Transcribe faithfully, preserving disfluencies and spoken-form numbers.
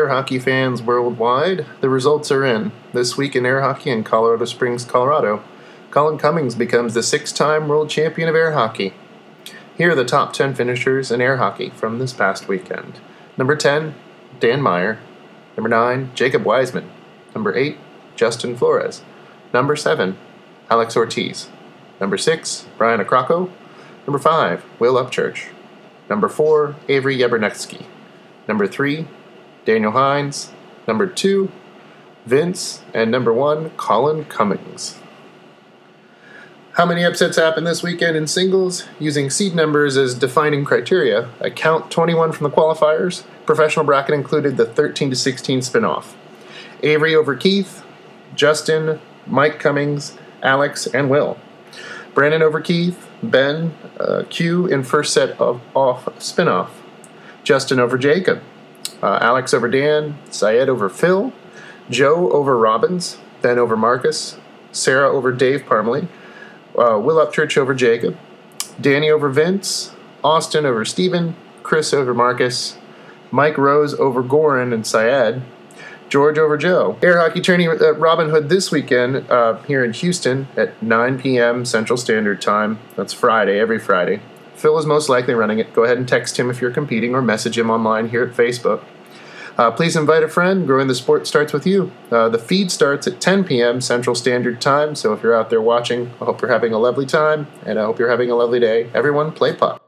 air hockey fans worldwide. The results are in. This week in air hockey in Colorado Springs, Colorado, Colin Cummings becomes the six-time world champion of air hockey. Here are the top ten finishers in air hockey from this past weekend. Number ten, Dan Meyer. Number nine, Jacob Wiseman. Number eight, Justin Flores. Number seven, Alex Ortiz. Number six, Brian Okrako. Number five, Will Upchurch. Number four, Avery Yabernetsky. Number three, Daniel Hines. Number two, Vince. And number one, Colin Cummings. How many upsets happened this weekend in singles? Using seed numbers as defining criteria, I count twenty-one from the qualifiers. Professional bracket included the thirteen to sixteen spinoff. Avery over Keith, Justin, Mike Cummings, Alex, and Will. Brandon over Keith, Ben, uh, Q in first set of off spinoff. Justin over Jacob, uh, Alex over Dan, Syed over Phil, Joe over Robbins, Ben over Marcus, Sarah over Dave Parmalee, uh, Will Upchurch over Jacob, Danny over Vince, Austin over Steven, Chris over Marcus, Mike Rose over Goran and Syed, George over Joe. Air hockey tourney at Robin Hood this weekend uh, here in Houston at nine p.m. Central Standard Time. That's Friday, every Friday. Phil is most likely running it. Go ahead and text him if you're competing or message him online here at Facebook. Uh, please invite a friend. Growing the sport starts with you. Uh, the feed starts at ten p.m. Central Standard Time, so if you're out there watching, I hope you're having a lovely time, and I hope you're having a lovely day. Everyone, play puck.